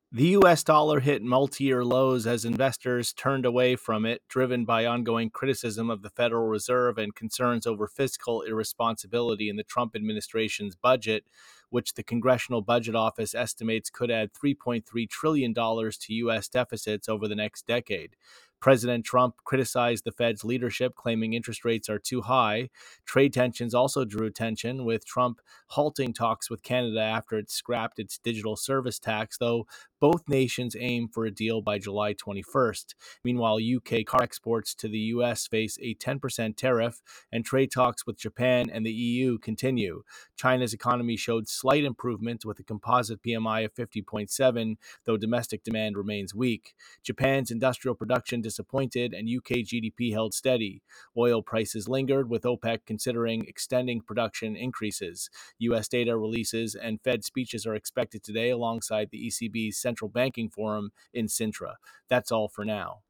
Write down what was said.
The U.S. dollar hit multi-year lows as investors turned away from it, driven by ongoing criticism of the Federal Reserve and concerns over fiscal irresponsibility in the Trump administration's budget, which the Congressional Budget Office estimates could add $3.3 trillion to U.S. deficits over the next decade. President Trump criticized the Fed's leadership, claiming interest rates are too high. Trade tensions also drew attention, with Trump halting talks with Canada after it scrapped its digital service tax, though both nations aim for a deal by July 21st. Meanwhile, UK car exports to the US face a 10% tariff, and trade talks with Japan and the EU continue. China's economy showed slight improvement with a composite PMI of 50.7, though domestic demand remains weak. Japan's industrial production disappointed, and UK GDP held steady. Oil prices lingered, with OPEC considering extending production increases. U.S. data releases and Fed speeches are expected today alongside the ECB's central banking forum in Sintra. That's all for now.